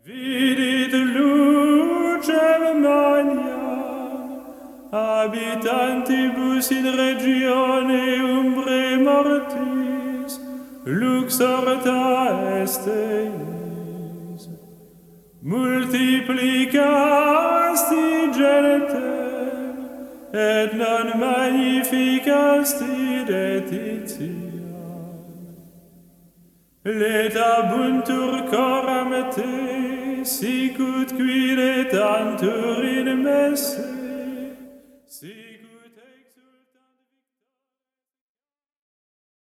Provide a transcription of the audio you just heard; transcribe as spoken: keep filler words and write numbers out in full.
Vidit lucem magnam, habitantibus in regione umbre mortis, lux orta est eis. Multiplicasti genetem, et non magnificasti detitiam. Letabuntur coram te, sicut quide tantur in messe,